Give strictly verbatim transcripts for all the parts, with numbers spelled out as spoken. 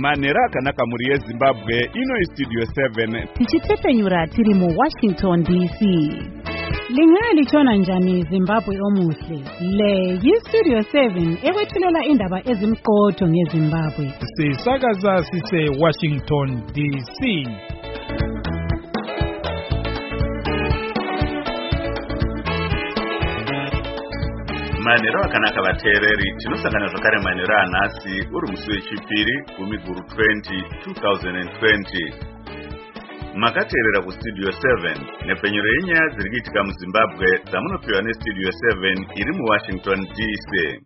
Manera akanaka muri yeZimbabwe ino Studio seven. Tichitepenyura tiri mu Washington D C. Lingali chona njani Zimbabwe omuhle. Le yi Studio seven ekwethulela indaba ezimqotho ngeZimbabwe. Sisakaza sise Washington D C. Manero akanaka vateereri tinosangana zvakare manero anhasi uri musi wechipiri gumiguru twenty twenty twenty. Makateerera kustudio seven nepfenyuro yenyaya dziri kuitika muZimbabwe dzamunopiwa nestudio seven iri muWashington D C.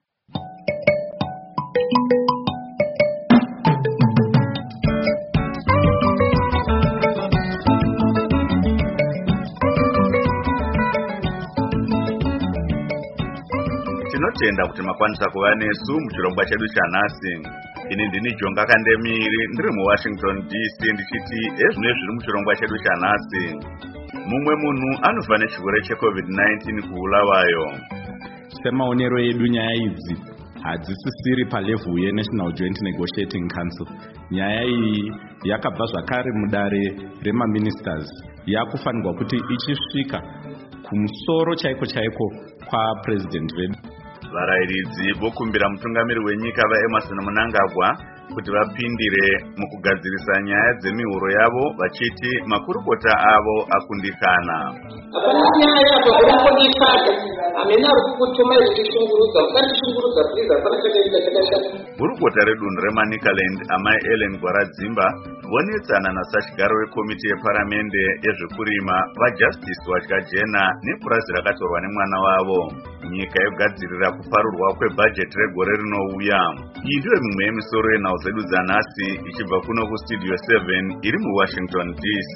Tinotenda kuti makwanisa kuva nesu muchirongwa chedu chanhasi. Ini ndini Jonga Kandemiri ndiri muWashington D C ndichiti ezvino zviri muchirongwa chedu chanhasi. Mumwe munhu anofa nechirwere checovid nineteen kuulawayo. Semaonero edu nyaya idzi hadzisisiri palevel yeNational Joint Negotiating Council. Nyaya iyi yakabva zvakare mudare remaministers yakufanirwa kuti ichisvika kumusoro chaiko chaiko kwa president vedu. Varayiridzi vokumbira mutungamiri wenyika vaEmerson Mnangagwa kuti vapindire mukugadzirisa nyaya dzemihuro yavo vachiti makurukota avo akundikana. Hapana nyaya yakundikana. Amena rukutuma izvishungurudza, ukandishungurudza please hapana chakaita chakashata. Gurukota redunhu reManicaland amai Ellen Gwaradzimba vonetsana nasachigaro wekomiti yeparamende yezvekurima vaJustice Watyajena nepurazi rakatorwa nemwana wavo. Nyika yogadzirira kuparurwa kwebhajeti regore rinouya. Iyi ndiyo mimwe yemisoro yenhau dzedu dzanhasi ichibva kuno kustudio seven iri muWashington D C.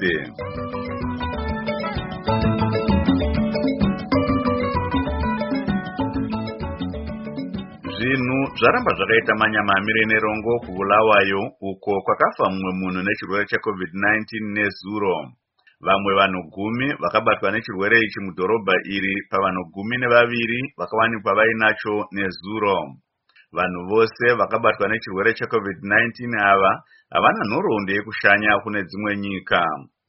Zvinhu zvaramba zvakaita manyamamire nerongo kuulawayo uko kwakafa mumwe munhu nechirwere checovid nineteen nezuro. Vamwe vanhu gumi vakabatwa nechirwere ichi mudhorobha iri pavanhu gumi nevaviri vakawanikwa vainacho nezuro. Vanhu vose vakabatwa nechirwere checovid nineteen ava havana nhoroondo yekushanya kune dzimwe nyika.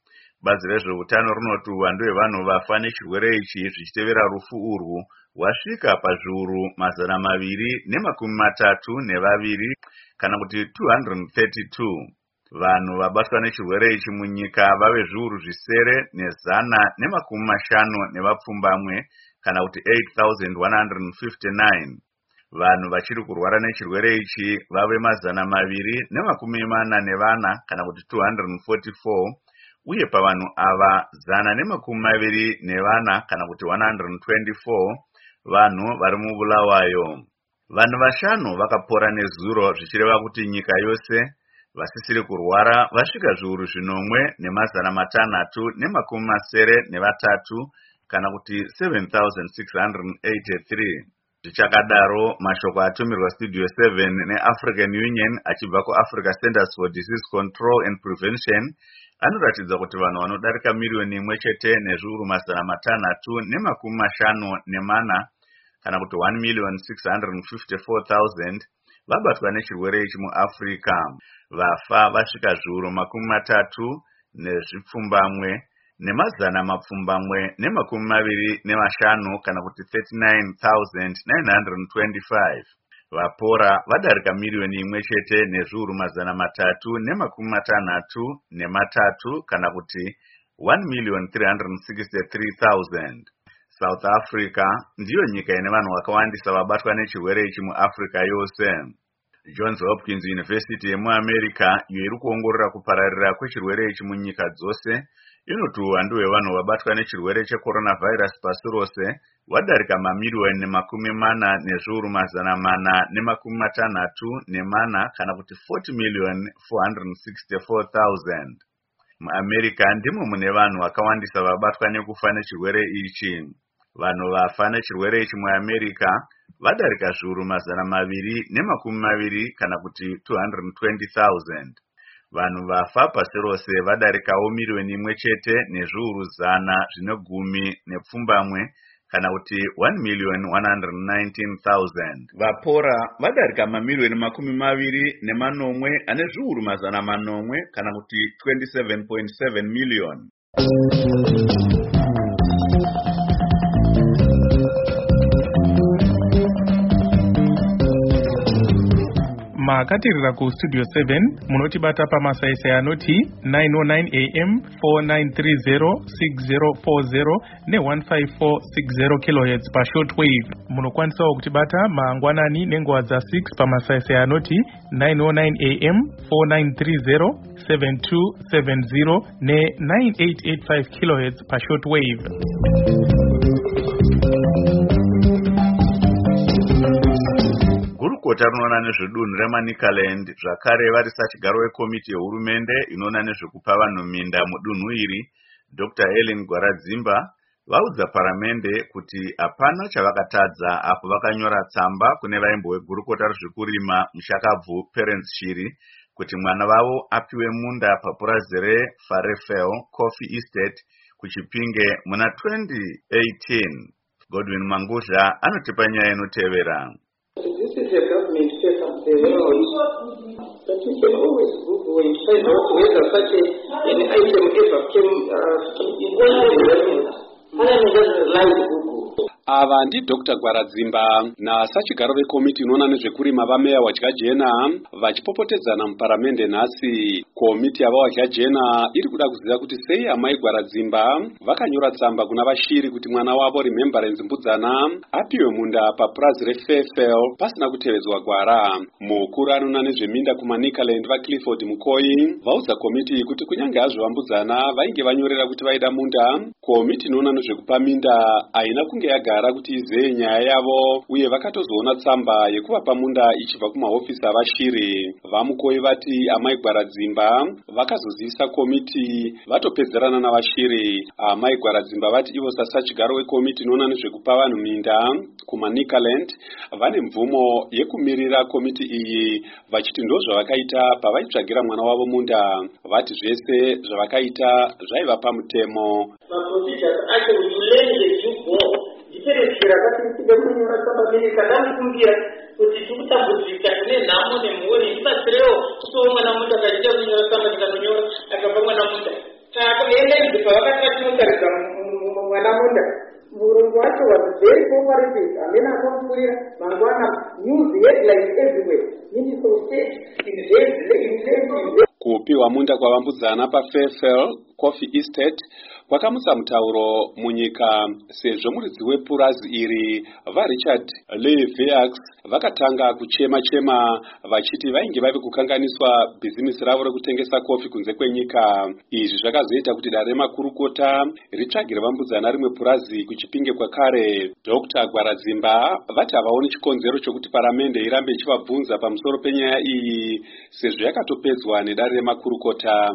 Bazi rezveutano rinoti uwandu hwevanhu vafa nechirwere ichi zvichitevera rufu urwu hwasvika pazviuru mazana maviri nemakumi matatu nevaviri kana kuti two hundred thirty-two. Vanhu vabatwa nechirwere ichi munyika vave zviuru zvisere nezana nemakumi mashanu nevapfumbamwe kana kuti eight thousand one hundred fifty-nine. Vanhu vachiri kurwara nechirwere ichi vave mazana maviri nemakumi mana nevana kana kuti two hundred forty-four. Uye pavanhu ava zana nemakumi maviri nevana kana kuti one hundred twenty-four vanhu vari mubulawayo. Vanhu vashanu vakapora nezuro zvichireva kuti nyika yose vasisiri kurwara vasvika zviuru zvinomwe nemazana matanhatu nemakumi masere nevatatu kana kuti seven thousand six hundred eighty-three. Zvichakadaro mashoko atumirwa studio seven neAfrican Union achibva kuAfrica Centers for Disease Control and Prevention anoratidza kuti vanhu vanodarika miriyoni imwe chete nezviuru mazana matanhatu nemakumi mashanu nemana kana kuti one million six hundred fifty-four thousand vabatwa nechirwere ichi muAfrica. Vafa vasvika zviuru makumi matatu nezvipfumbamwe nemazana mapfumbamwe nemakumi maviri nemashanu kana kuti thirty-nine thousand nine hundred twenty-five. Vapora vadarika miriyoni imwe chete nezviuru mazana matatu nemakumi matanhatu nematatu kana kuti one million three hundred sixty-three thousand. South Africa ndiyo nyika ine vanhu vakawandisa vabatwa nechirwere ichi muAfrica yose. Johns Hopkins University yemuAmerica iyo iri kuongorora kupararira kwechirwere ichi munyika dzose inoti uwandu hwevanhu vabatwa nechirwere checoronavirus pasi rose wadarika mamiriyoni makumi mana nezviuru mazana mana nemakumi matanhatu nemana kana kuti forty million four hundred sixty-four thousand. MuAmerica ndimo mune vanhu vakawandisa vabatwa nekufa nechirwere ichi. Vanhu vafa nechirwere ichi muAmerica vadarika zviuru mazana maviri nemakumi maviri kana kuti two hundred twenty thousand. Vanhu vafa pasi rose vadarikawo miriyoni imwe chete nezviuru zana zvine gumi nepfumbamwe kana kuti one million one hundred nineteen thousand. Vapora vadarika mamiliyoni makumi maviri nemanomwe ane zviuru mazana manomwe kana kuti twenty-seven point seven million. Makatirira ku studio seven munotibata pamasaisa yanoti nine oh nine a m four nine three zero six zero four zero ne one five four six zero kilohertz pa shortwave. Munokwanisawo kutibata mangwanani nenguva dza six pamasaisa yanoti nine oh nine a m four nine three zero seven two seven zero ne nine eight eight five kilohertz pa shortwave. Gurukota rinoona nezvedunhu reManicaland zvakare vari sachigaro wekomiti yehurumende inoona nezvekupa vanhu minda mudunhu iri, Doctor Ellen Gwaradzimba vaudza paramende kuti hapana chavakatadza apo vakanyora tsamba kune vaimbo wegurukota rezvekurima Mushakabvu Parents Shiri kuti mwana wavo apiwe munda papurazi reFarefel Coffee Estate kuChipinge muna twenty eighteen. Godwin Manguzha anotipa nyaya inotevera. This is a government setup there, but you can always Google and find out whether such a, an item ever came uh, in one way. Parliament doesn't rely on Google. Ava ndi Doctor Gwaradzimba na sachigaro vekomiti inoona nezvekurima vameya wadyajena vachipopotedzana muparamende nhasi. Komiti yava wadyajena iri kuda kuziva kuti sei amai Gwaradzimba vakanyora tsamba kuna vashiri kuti mwana wavo Remembrance Mbudzana apiwe munda papurazi reFarefel pasina kutevedzwa gwara. Mukuru anoona nezveminda kuManicaland vaClifford Mukoyi vaudza komiti kuti kunyange hazvo vambudzana vainge vanyorera kuti vaida munda, komiti inoona nezvekupa minda haina kunge yagara kuti izeye nyaya yavo uye vakatozoona tsamba yekuvapa munda ichibva kumahofisi avashiri. Vamukoyi vati amai Gwaradzimba vakazozivisa komiti vatopedzerana navashiri. Amai Gwaradzimba vati ivo sasachigaro wekomiti inoona nezvekupa vanhu minda kuManicaland vane mvumo yekumirira komiti iyi vachiti ndo zvavakaita pavaitsvagira mwana wavo munda. Vati zvese zvavakaita zvaiva pamutemo. Ndiperekera kuti kunyora tsamba mbiri kandamukumbira kuti tikutambudzika kune nhamo nemhuri ndibatsirewo kutowo mwana munda kaita kunyora tsamba ndikanyora akabva mwana munda saka ende pavakati mutaridza mwana munda murungu wacho was very cooperative amene akamupfurira mangwana news headlines everywhere minister of state in kupiwa munda kwavambudzana paFarefel Coffee Estate kwakamutsa mutauro munyika sezvo muridzi wepurazi iri vaRichard Leveax vakatanga kuchema chema vachiti vainge vave kukanganiswa bhizimisi ravo rekutengesa kofi kunze kwenyika. Izvi zvakazoita kuti dare remakurukota ritsvagire vambudzana rimwe purazi kuChipinge kwakare. Doctor Gwaradzimba vati havaoni chikonzero chokuti paramende irambe ichivabvunza pamusoro penyaya iyi sezvo yakatopedzwa nedare remakurukota.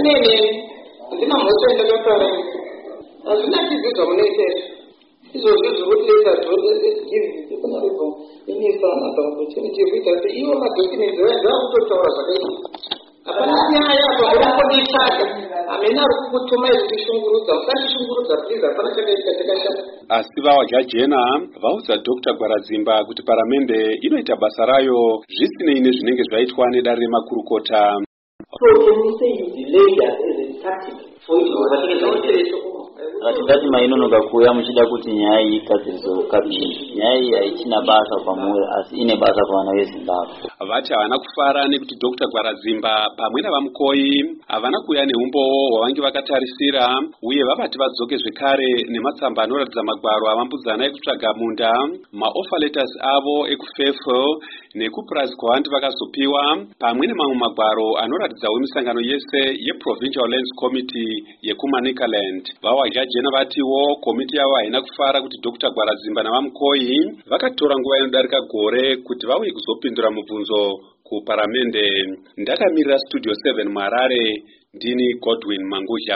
Ndina mhoto endakapara hazvina chidzidzwa munoitezvo izvozvo zvokutleta dhogivi kunaripo inisa anotanga opportunity yekuita se ivo madocument vakutotaura zvakaita hapana nyaya paurikonditsvaga amene ari kukutuma iri kutishungurudza musandishungurudza please hapana chakaita chakashata. Asi vawadyajena vaudza Doctor Gwaradzimba kuti paramende inoita basa rayo zvisinei nezvinenge zvaitwa nedare remakurukota. So can we say you delay that as a tactic for you to Katikati mainonoka kuya muchida kuti nyaya iyi igadziriswe kukabini. Nyaya iyi haichina basa pamuri asi ine basa pavana veZimbabwe. Vati havana kufara nekuti Doctor Gwaradzimba pamwe navamukoyi havana kuya neumbowo hwavange vakatarisira uye vavati vadzoke zvekare nematsamba anoratidza magwaro avambudzana ekutsvaga munda, maoffer letters avo ekuFarefel nekupurazi kwavanti vakazopiwa pamwe nemamwe magwaro anoratidzawo misangano yese yeProvincial Lands Committee yekuManicaland. Vawadyajena vatiwo komiti yavo haina kufara kuti Doctor Gwaradzimba navamukoyi vakatora nguva inodarika gore kuti vauye kuzopindura mubvunzo kuparamende. Ndakamirira Studio seven muHarare, ndini Godwin Manguzha.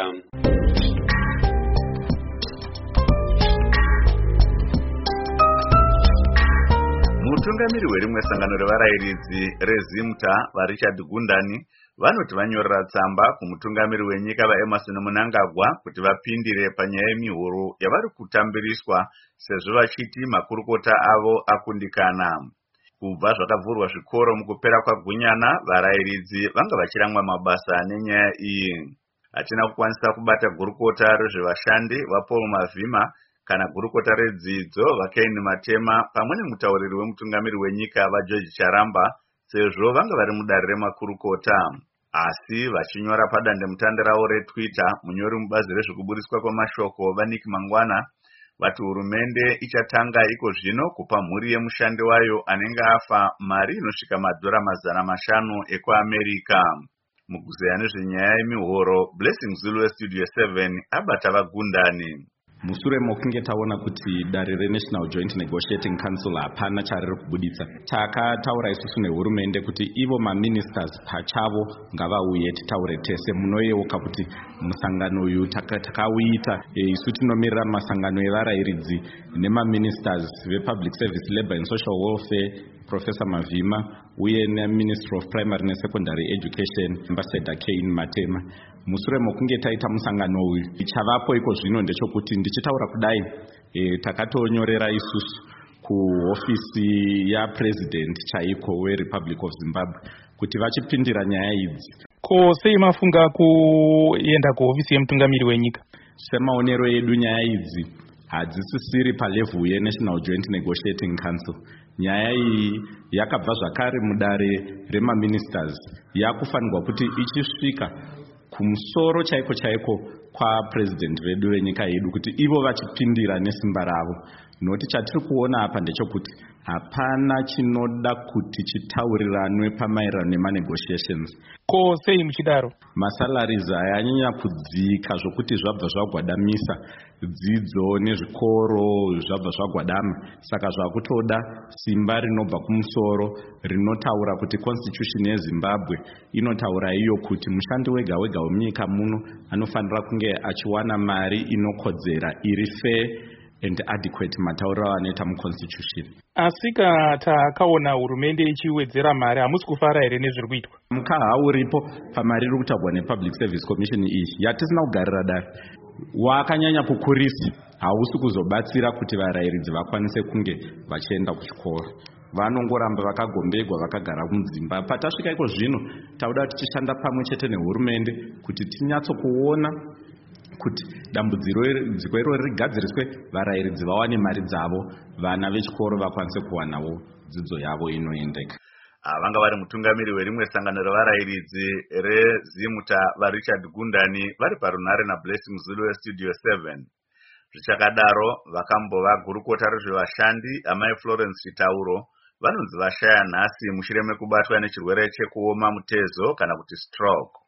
Mutungamiri werimwe sangano revarayiridzi reZimta vaRichard Gundani vanoti vanyorera tsamba kumutungamiri wenyika vaEmmerson Mnangagwa kuti vapindire panyaya yemihoro yavari kutambiriswa sezvo vachiti makurukota avo akundikana. Kubva zvakavhurwa zvikoro mukupera kwaGunyana, varayiridzi vanga vachiramwa mabasa nenyaya iyi. Hatina kukwanisa kubata gurukota rezvevashandi vaPaul Mavhima kana gurukota redzidzo vaKaini Matema pamwe nemutauriri wemutungamiri wenyika vaGeorge Charamba sezvo vanga vari mudare remakurukota. Asi vachinyora padandemutande ravo reTwitter, munyori mubazi rezvekuburiswa kwamashoko vaNick Mangwana vati hurumende ichatanga iko zvino kupa mhuri yemushandi wayo anenge afa mari inosvika madhora mazana mashanu ekuAmerika. Mukuzeya nezvenyaya yemihoro, Blessing Zulu weStudio seven abata vagundani. Mushure mokunge taona kuti dare reNational Joint Negotiating Council hapana chariri kubuditsa, takataura isusu nehurumende kuti ivo maministers pachavo ngavauye titaure tese. Munoyeuka kuti musangano uyu takauita isu tinomirira masangano evarayiridzi nemaministers vePublic Service, Labour and Social Welfare, Professor Mavhima uye neMinister of Primary and Secondary Education Ambassador Kaini Matema. Mushure mokunge taita musangano uyu, chavapo iko zvino ndechokuti ndichitaura kudai e, takatonyorera isusu kuofisi yaPresident chaiko weRepublic of Zimbabwe kuti vachipindira nyaya idzi. Ko sei mafunga kuenda kuofisi yemutungamiri wenyika? Semaonero edu nyaya idzi hadzisisiri palevel yeNational Joint Negotiating Council. Nyaya iyi yakabva zvakare mudare remaministers, yakufanirwa kuti ichisvika kumusoro chaiko chaiko kwapresident vedu venyika yedu kuti ivo vachipindira nesimba ravo. Noti chatiri kuona apa ndechekuti hapana chinoda kuti chitauriranwe pamaererano nemanegotiations. Ko sei muchidaro? Masalaries ayanyanya kudzika zvokuti zvabva zvagwadamisa dzidzo nezvikoro, zvabva zvagwadama. Saka zvakutoda simba rinobva kumusoro rinotaura kuti constitution yeZimbabwe inotaura iyo kuti mushandi wega wega wemunyika muno anofanira kunge achiwana mari inokodzera iri fair and adequate matauriro anoita muconstitution. Asika takaona hurumende ichiwedzera mari, hamusi kufara here nezviri kuitwa? Mukaha uripo pamari iri kutagwa nePublic Service Commission iyi yatisina kugarira dare. Wakanyanya kukurisa hausi kuzobatsira kuti varayiridzi vakwanise kunge vachienda kuchikoro. Vanongoramba vakagombegwa vakagara mudzimba. Patasvika iko zvino tauda tichishanda pamwe chete nehurumende kuti tinyatso kuona kuti dambudziko iro rigadziriswe, varayiridzi vawane mari dzavo, vana vechikoro vakwanise kuwanawo dzidzo yavo inoendeka. Vanga vari mutungamiri werimwe sangano revarayiridzi reZimuta vaRichard Gundani vari parunare naBlessing Zulu weStudio seven. Zvichakadaro vakambova gurukota rezvevashandi amai Florence Chitauro vanonzi vashaya nhasi mushure mekubatwa nechirwere chekuoma mutezo kana kuti stroke.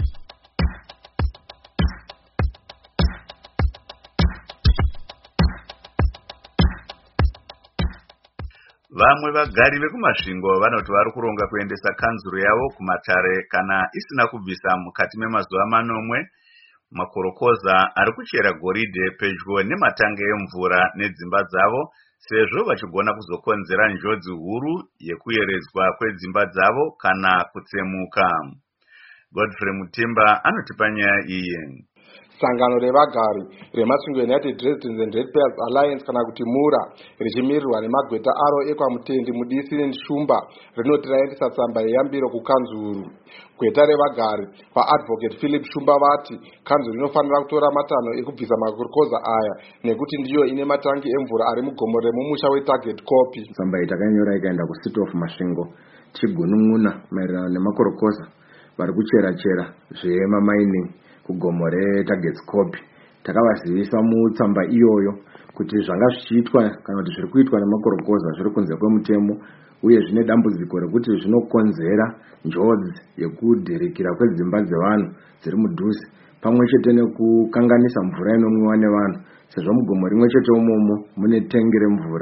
Vamwe vagari vekumasvingo vanoti vari kuronga kuendesa kanzuru yavo kumatare kana isina kubvisa mukati memazuva manomwe makorokoza ari kuchera goridhe pedyo nematangi emvura nedzimba dzavo, sezvo vachigona kuzokonzera njodzi huru yekuyeredzwa kwedzimba dzavo kana kutsemuka. Godfrey Mutimba anotipa nyaya iyi. Sangano revagari remasvingo United Residents and Ratepayers Alliance kana kuti MURA richimirirwa nemagweta aro ekwaMutendi Mudisi neShumba rinoti raendesa tsamba yeyambiro kukanzuru. Gweta revagari vaAdvocate Philip Shumba vati kanzuru inofanira kutora matanho ekubvisa makorikoza aya nekuti ndiyo ine matangi emvura ari mugomo remumusha weTarget Copy. Tsamba itakanyora ikaenda kuCity of Masvingo chigunun'una maererano nemakorokoza vari kuchera chera zvemamining kugomo reTarget Copy. Takavazivisa mutsamba iyoyo kuti zvanga zvichiitwa kana kuti zviri kuitwa nemakorokoza zviri kunze kwemutemo uye zvine dambudziko rekuti zvinokonzera njodzi yekudhirikira kwedzimba dzevanhu dziri mudhuze pamwe chete nekukanganisa mvura inomwiwa nevanhu sezvo mugomo rimwe chete umomo mune tengi remvura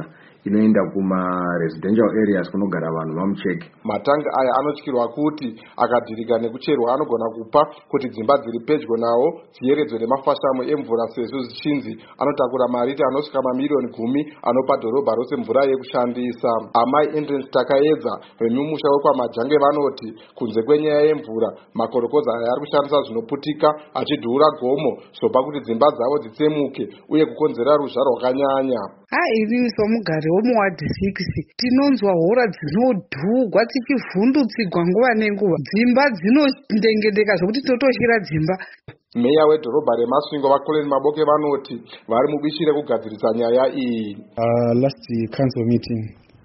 inoenda kuma-residential areas kunogara vanhu vamucheke. Matangi aya anotyirwa kuti akadhirika nekucherwa anogona kupa kuti dzimba dziri pedyo nawo dziyeredzwe nemafashamo emvura sezvo zvichinzi anotakura marita anosvika mamiliyoni gumi anopa dhorobha rose mvura yekushandisa. Amai Entrance Takaedza vemumusha wekwamajange vanoti kunze kwenyaya yemvura makorokoza aya ari kushandisa zvinoputika achidhura gomo zvopa kuti dzimba dzavo dzitsemuke uye kukonzera ruzha rwakanyanya. Hairi somugari womuwadhi six tinonzwa hora dzinodhugwa tichivhundutsigwa nguva nenguva, dzimba dzinondengedeka zvokuti totoshira dzimba. Meya wedhorobha reMasvingo vaKoleni Maboke vanoti vari mubishire kugadzirisa nyaya iyi. Uh, last council meeting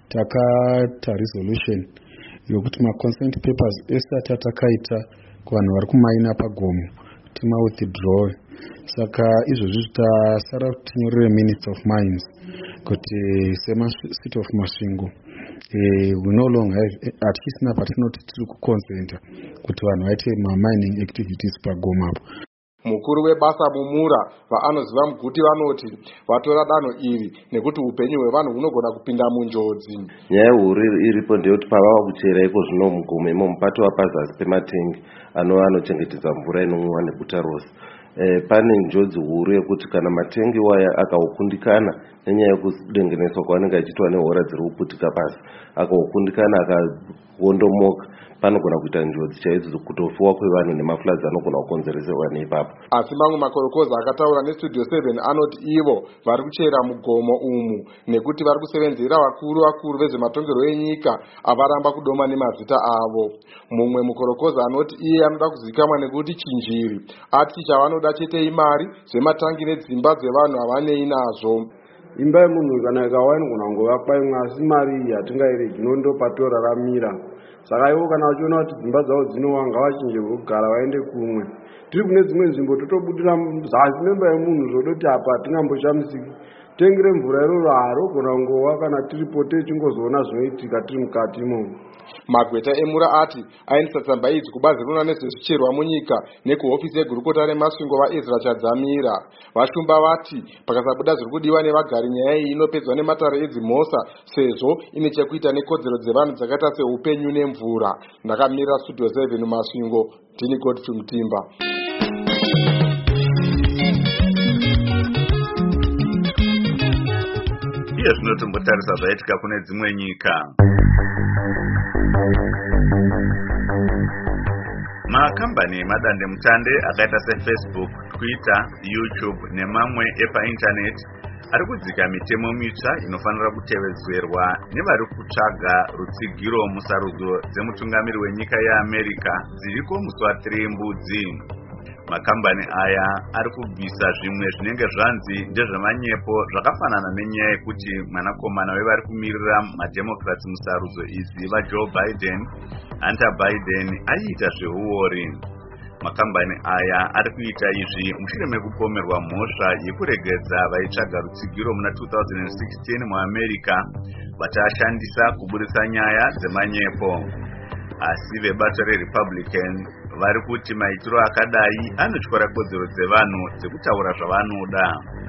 takata resolution yokuti ma-consent papers esati atakaita kuvanhu vari kumaina pagomo tima withdraw. Saka izvozvi zvitasara tinyorere minutes of mines kuti sema city of Masvingo eh, we no longer have at least napa tinoti tiri kuconsenta kuti vanhu vaite ma-mining activities pagomo apo. Mukuru webasa mumura vaanoziva muguti vanoti vatora danho iri nekuti upenyu hwevanhu hunogona kupinda munjodzi. Nyaya huru iripo ndeyekuti pavava kuchera iko zvino mugomo imo mupato wapazasi pematengi anova anochengetedza mvura inomwiwa neguta rose. E, pane njodzi huru yekuti kana matengi waya akaukundikana nenyaya yekudengeneswa kwaanenge achiitwa nehora dziri kuputika pasi akaukundikana akawondomoka panogona kuita njodzi chaidzo kutofuwa kwevanhu nemafloods anogona kukonzereserwa neipapo. Asi mamwe makorokoza akataura nestudio seven anoti ivo vari kuchera mugomo umu nekuti vari kusevenzera vakuru vakuru vezvematongerwo enyika avaramba kudoma nemazita avo. Mumwe mukorokoza anoti iye anoda kuzivikanwa nekuti chinjiri ati chavanoda chete imari zvematangi nedzimba dzevanhu havanei nazvo. Imba yemunhu kana ikawa inogona kungovakwa imwe asi mari iyi hatingairegi ndopatorararamira. Saka ivo kana vachiona kuti dzimba dzavo dzinowa ngavachinjerwe kugara vaende kumwe. Tiri kune dzimwe nzvimbo totobudira zasi memba yemunhu zvodoti apa hatingamboshamisiki. Tengere mvura iroro harogona kungowa kana tiripo techingozoona zvinoitika tiri mukati imomo. Magweta emura ati aendesa tsamba idzi kubazi rinoona nezvezvicherwa munyika nekuhofisi yegurukota reMasvingo vaEzra Chadzamira. Vashumba vati pakasabuda zviri kudiwa nevagari nyaya iyi inopedzwa nematare edzimhosa sezvo ine chekuita nekodzero dzevanhu dzakaita seupenyu nemvura. Ndakamira studio seven Masvingo, ndini Godfrey Mutimba. Iye zvinotombotarisa zvaitika kune dzimwe nyika. Makambani emadandemutande akaita seFacebook, Twitter, YouTube nemamwe epainternet ari kudzika mitemo mitsva inofanira kutevedzerwa nevari kutsvaga rutsigiro musarudzo dzemutungamiri wenyika yeAmerica dziriko musi wa three Mbudzi. Makambani aya ari kubvisa zvimwe zvinenge zvanzi ndezvemanyepo zvakafanana nenyaya yekuti mwanakomana wevari kumirira mademocrats musarudzo idzi vaJoe Biden, Hunter Biden aiita zveuori. Makambani aya ari kuita izvi mushure mekupomerwa mhosva yekuregedza vaitsvaga rutsigiro muna two thousand sixteen muAmerica vachashandisa kuburitsa nyaya dzemanyepo. Asi vebato reRepublican vari kuti maitiro akadai anotyora kodzero dzevanhu dzekutaura zvavanoda.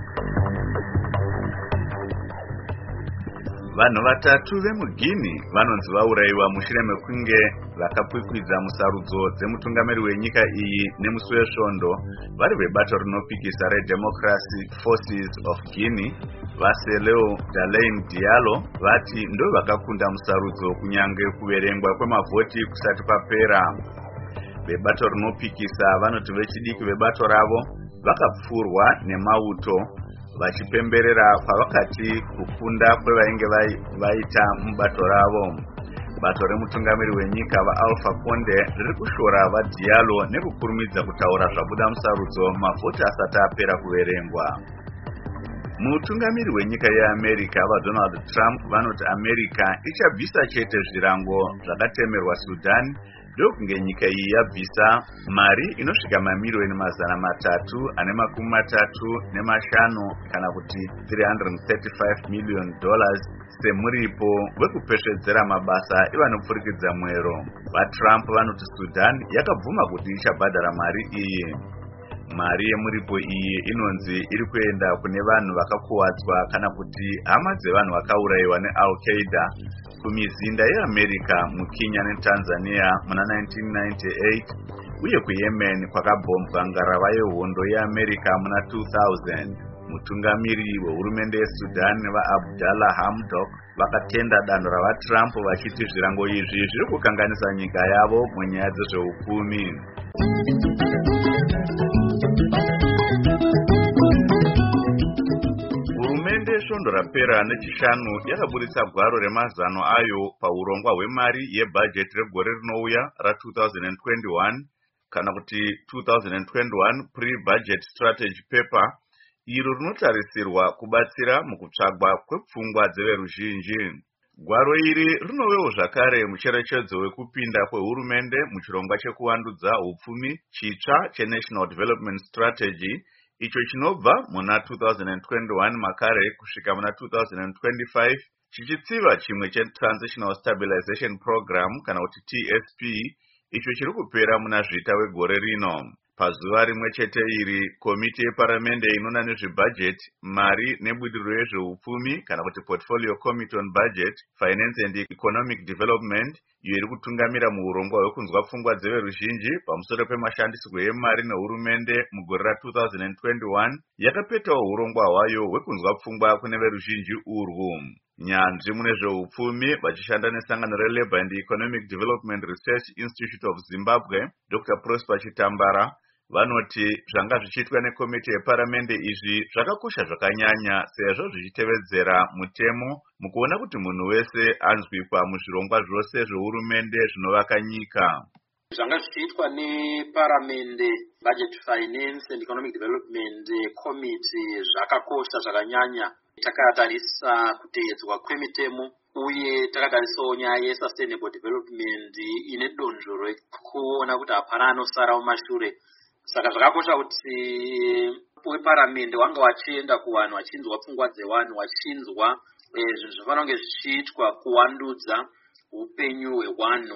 Vanhu vatatu vemuGuinea vanonzi vaurayiwa mushure mekunge vakakwikwidza musarudzo dzemutungamiri wenyika iyi nemusi wesvondo vari vebato rinopikisa reDemocracy Forces of Guinea vaSeleu Dalein Diallo vati ndo vakakunda musarudzo kunyange kuverengwa kwemavhoti kusati kwapera. Vebato rinopikisa vanoti vechidiki vebato ravo vakapfurwa nemauto vachipemberera kwavakati kukunda kwevainge vaita mubato ravo. Bato remutungamiri wenyika vaAlpha Conde riri kushora vaDiallo nekukurumidza kutaura zvabuda musarudzo mavhoti asati apera kuverengwa. Mutungamiri wenyika yeAmerica vaDonald Trump vanoti America ichabvisa chete zvirango zvakatemerwa Sudan ndokunge nyika iyi yabvisa mari inosvika mamiliyoni mazana matatu ane makumi matatu nemashanu kana kuti three hundred thirty-five million dollars semuripo wekupeshedzera mabasa evanopfurikidza mwero. VaTrump vanoti Sudan yakabvuma kuti ichabhadhara mari iyi. Mari yemuripo iyi inonzi iri kuenda kune vanhu vakakuwadzwa kana kuti hama dzevanhu vakaurayiwa neAl-Qaeda kumizinda yeAmerica muKenya neTanzania muna nineteen ninety-eight uye kuYemen kwakabhombwa ngarava yehondo yeAmerica muna two thousand. Mutungamiri wehurumende yeSudan vaAbdallah Hamdok vakatenda danho ravaTrump vachiti zvirango izvi zviri kukanganisa nyika yavo munyaya dzezveupfumi. Hurumende svondo rapera nechishanu yakaburitsa gwaro remazano ayo paurongwa hwemari yebhajeti regore rinouya ra two thousand twenty-one kana kuti two thousand twenty-one pre-budget strategy paper iro rinotarisirwa kubatsira mukutsvagwa kwepfungwa dzeveruzhinji. Gwaro iri rinovewo zvakare mucherechedzo wekupinda kwehurumende muchirongwa chekuvandudza upfumi chitsva cheNational Development Strategy icho chinobva muna two thousand twenty-one makare kusvika muna two thousand twenty-five chichitsiva chimwe cheTransitional Stabilization Program kana kuti T S P icho chiri kupera muna zvita wegore rino. Pazuva rimwe chete iri, komiti yeparamende inoona nezvebhajeti, mari nebudiriro yezveupfumi kana kuti Portfolio Committee on Budget, Finance and Economic Development iyo iri kutungamira muurongwa hwekunzwa pfungwa dzeveruzhinji pamusoro pemashandisirwo emari nehurumende mugore ra two thousand twenty-one yakapetawo urongwa hwayo hwekunzwa pfungwa kune veruzhinji urwu. Nyanzvi mune zveupfumi vachishanda nesangano reLabour and Economic Development Research Institute of Zimbabwe, Doctor Prosper Chitambara, vanoti zvanga zvichiitwa nekomiti yeparamende izvi zvakakosha zvakanyanya sezvo zvichitevedzera mutemo mukuona kuti munhu wese anzwikwa muzvirongwa zvose zvehurumende zvinovaka nyika. Zvanga zvichiitwa neparamende Budget Finance and Economic Development Committee zvakakosha zvakanyanya. Takatarisa kuteedzwa kwemitemo uye takatarisawo nyaya yesustainable development ine donzvo rekuona kuti hapana anosara mumashure. Saka zvakakosha kuti weparamende wanga wachienda kuvanhu wachinzwa pfungwa dzevanhu wachinzwa zvinhu zvinofanira kunge zvichiitwa kuwandudza upenyu hwevanhu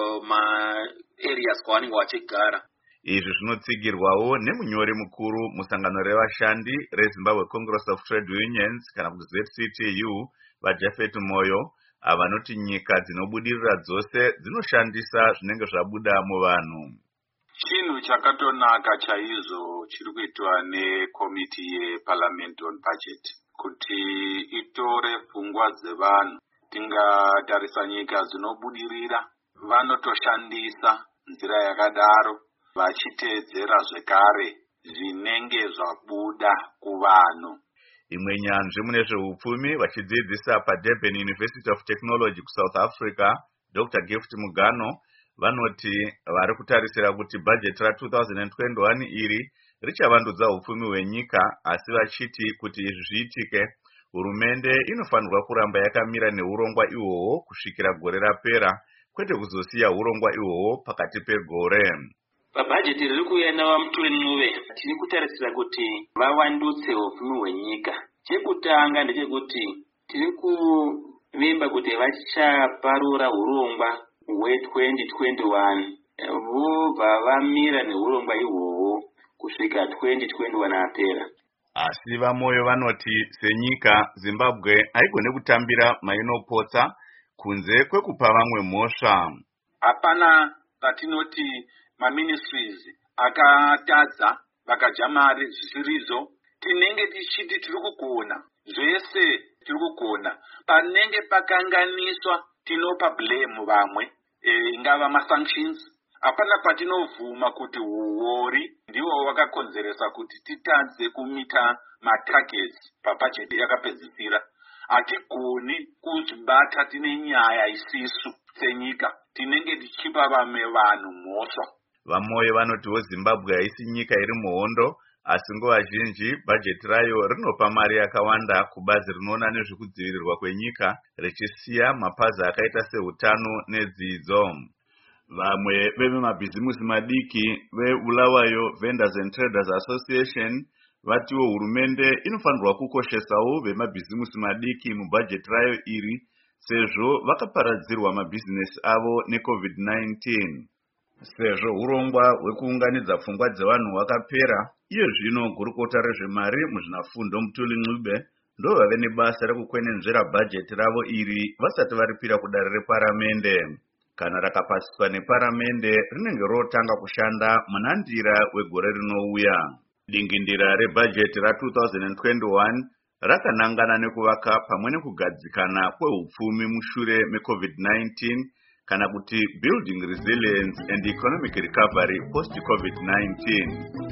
kwamaareas kwavanenge vachigara. Izvi zvinotsigirwawo nemunyori mukuru musangano revashandi reZimbabwe Congress of Trade Unions kana kuti Z C T U vaJafet Moyo avanoti nyika dzinobudirira dzose dzinoshandisa zvinenge zvabuda muvanhu. Chinhu chakatonaka chaizvo chiri kuitwa nekomiti yeParliament on Budget kuti itore pfungwa dzevanhu. Tingatarisa nyika dzinobudirira vanotoshandisa nzira yakadaro vachiteedzera zvekare zvinenge zvabuda kuvanhu. Imwe nyanzvi mune zveupfumi vachidzidzisa paDurban University of Technology kuSouth Africa, Doctor Gift Mugano, vanoti vari kutarisira kuti bhajeti ra two thousand twenty-one iri richavandudza upfumi hwenyika, asi vachiti kuti izvi zviitike hurumende inofanirwa kuramba yakamira neurongwa ihwohwo kusvikira gore rapera, kwete kuzosiya urongwa ihwohwo pakati pegore. Pabhajeti riri kuuya navaMutwenuve tiri kutarisira kuti vavandutse upfumi hwenyika. Chekutanga ndechekuti tiri kuvimba kuti vachaparura urongwa hwe-twenty twenty-one vobva vamira neurongwa ihwohwo kusvika twenty twenty-one apera. Asi vaMoyo vanoti senyika Zimbabwe haigone kutambira mainopotsa kunze kwekupa vamwe mhosva. Hapana patinoti maministries akatadza vakadya mari zvisirizo, tinenge tichiti tiri kugona zvese, tiri kugona panenge pakanganiswa tinopa blame vamwe, e, ingava masanctions. Hapana patinovhuma kuti huori ndiwo wakakonzeresa kuti titanze kumita matargets pabhajeti yakapedzisira. Hatigoni kuzvibata tine nyaya isisu senyika, tinenge tichipa vamwe vanhu mhosva. VaMoyo vanotiwo Zimbabwe haisi nyika iri muhondo, asi nguva zhinji bhajeti rayo rinopa mari yakawanda kubazi rinoona nezvekudzivirirwa kwenyika richisiya mapazi akaita seutano nedzidzo. Vamwe vemabhizimusi madiki veBulawayo Vendors and Traders Association vatiwo hurumende inofanirwa kukoshesawo vemabhizimusi madiki mubhajeti rayo iri sezvo vakaparadzirwa mabhizinesi avo neCovid nineteen. Sezvo urongwa hwekuunganidza pfungwa dzevanhu hwakapera, iye zvino gurukota rezvemari muzvinafundo Mutuli Ncube ndo vave nebasa rekukwenenzvera bhajeti ravo iri vasati varipira kudare reparamende. Kana rakapasiswa neparamende rinenge rotanga kushanda munandira wegore rinouya. Dingindira rebhajeti ra two thousand twenty-one rakanangana nekuvaka pamwe nekugadzikana kwehupfumi mushure meCovid nineteen kana kuti Building Resilience and Economic Recovery post-COVID nineteen.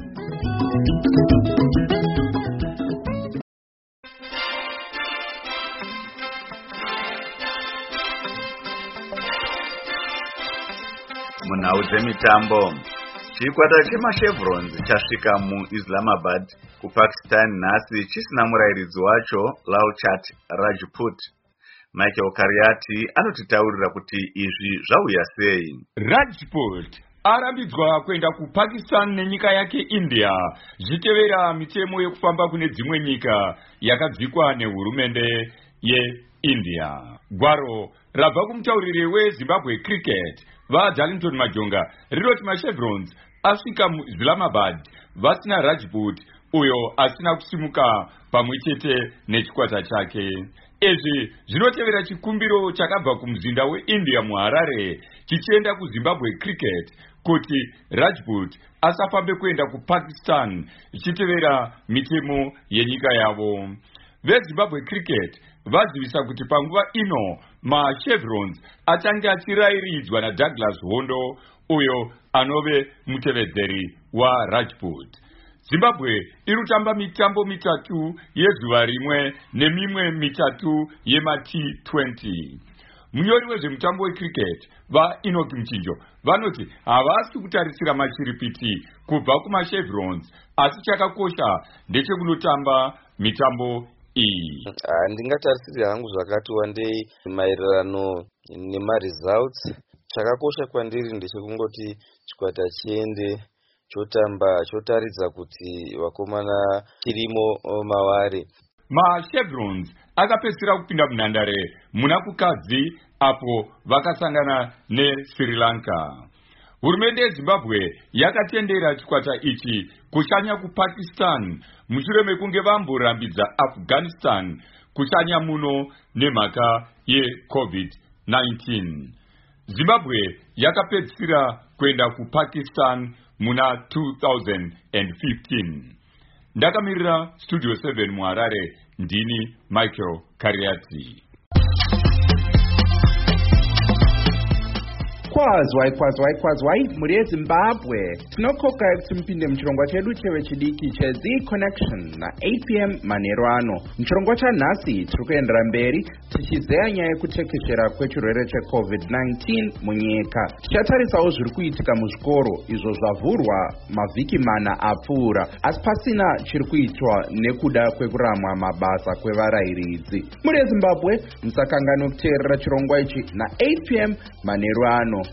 Munhau dzemitambo, chikwata chemachevrons chasvika muIslamabad kuPakistan nhasi chisina murairidzi wacho Lalchat Rajput. Michael Kariati anotitaurira kuti izvi zvauya sei. Rajput arambidzwa kuenda kuPakistan nenyika yake India zvichitevera mitemo yekufamba kune dzimwe nyika yakadzikwa nehurumende yeIndia. Gwaro rabva kumutauriri weZimbabwe Cricket vaDarlington Majonga rinoti machevrons asvika muIslamabad vasina Rajput uyo asina kusimuka pamwe chete nechikwata chake. Izvi zvinotevera chikumbiro chakabva kumuzinda weIndia muHarare chichienda kuZimbabwe Cricket kuti Rajput asafambe kuenda kuPakistan ichitevera mitemo yenyika yavo. VeZimbabwe Cricket vazivisa kuti panguva ino machevrons achange achirairidzwa naDouglas Hondo uyo anove mutevedzeri waRajput. Zimbabwe iri kutamba mitambo mitatu yezuva rimwe nemimwe mitatu yemaT twenty. Munyori wezvemutambo wecricket vaEnoch Mchinjo vanoti havasi kutarisira machiripiti kubva kumachevrons, asi chakakosha ndechekunotamba mitambo iyi. Handingatarisiri hangu zvakati wandei maererano nemaresults. Chakakosha kwandiri ndechekungoti chikwata chiende chotamba chotaridza kuti vakomana chirimo maware. MaChevrons akapedzisira kupinda munhandare muna kukadzi apo vakasangana neSri Lanka. Hurumende yeZimbabwe yakatendera chikwata ichi kushanya kuPakistan mushure mekunge vamborambidza Afghanistan kushanya muno nemhaka yeCovid nineteen. Zimbabwe yakapedzisira kuenda kuPakistan muna two thousand fifteen. Ndakamirira Studio seven muHarare, ndini Michael Kariati. Kwazwai kwazwai kwazwai muri yeZimbabwe tinokokai kuti mupinde muchirongwa chedu chevechidiki cheZ Connection na eight p m manheru ano. Muchirongwa chanhasi tiri kuendera mberi tichizeya nyaya yekutekeshera kwechirwere cheCovid nineteen munyika. Tichatarisawo zviri kuitika muzvikoro izvo zvavhurwa mavhiki mana apfuura asi pasina chiri kuitwa nekuda kwekuramwa mabasa kwevarairidzi. Muri yeZimbabwe musakanganwe kuteerera chirongwa ichi na eight p m manheru ano.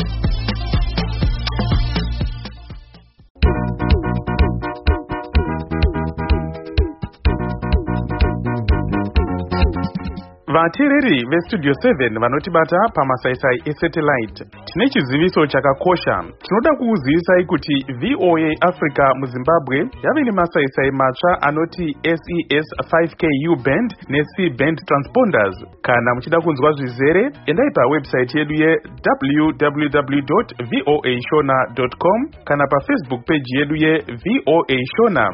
Vateereri veStudio seven vanotibata pamasaisai esatellite, tine chiziviso chakakosha. Tinoda kukuzivisai kuti V O A Africa muZimbabwe yave nemasaisai matsva anoti S E S five K U band neC band transponders. Kana muchida kunzwa zvizere, endai pawebsite yedu ye w w w dot voa shona dot com kana paFacebook page yedu ye V O A Shona.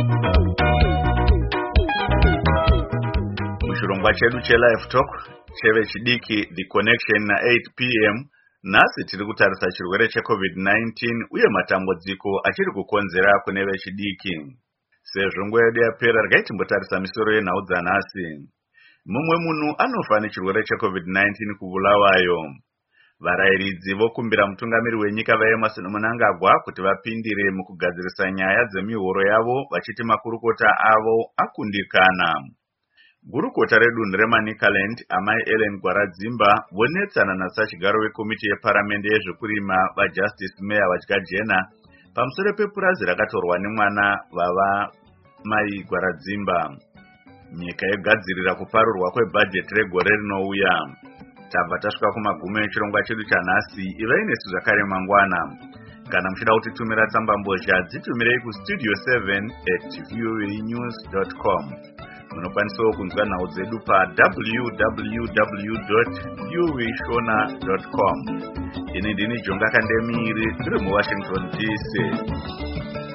Muchirongwa chedu chelive talk chevechidiki The Connection na eight p m nhasi tiri kutarisa chirwere cheCovid nineteen uye matambudziko achiri kukonzera kune vechidiki. Sezvo nguva yedu yapera, regai timbotarisa misoro yenhau dzanhasi. Mumwe munhu anofa nechirwere cheCovid nineteen kubulawayo. Varairidzi vokumbira mutungamiri wenyika vaEmmerson Mnangagwa kuti vapindire mukugadzirisa nyaya dzemihoro yavo vachiti makurukota avo akundikana. Gurukota redunhu reManicaland amai Ellen Gwaradzimba vonetsana nasachigaro wekomiti yeparamende yezvekurima vaJustice Meya Vatyajena pamusoro pepurazi rakatorwa nemwana vava mai Gwaradzimba. Nyika yegadzirira kuparurwa kwebhajeti regore rinouya. tabva tasvika kumagumo echirongwa chedu chanhasi. ivai nesu zvakare mangwana. Kana muchida kutitumira tsambambozha dzitumirei kustudio seven at voanews dot com. Munokwanisawo kunzwa nhau dzedu pa w w w dot voashona dot com. Ini ndini Jonga Kandemiri, tiri muWashington D C.